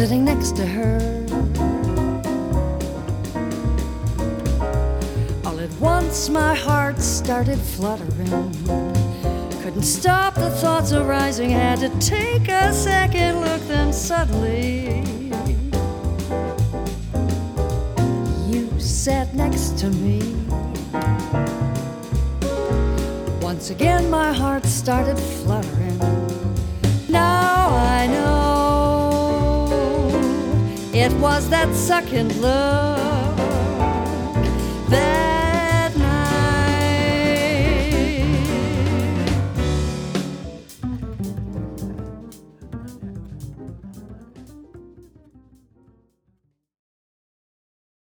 sitting next to her. All at once my heart started fluttering. Couldn't stop the thoughts arising. Had to take a second look, then suddenly you sat next to me. Once again my heart started fluttering. Now I know it was that second love.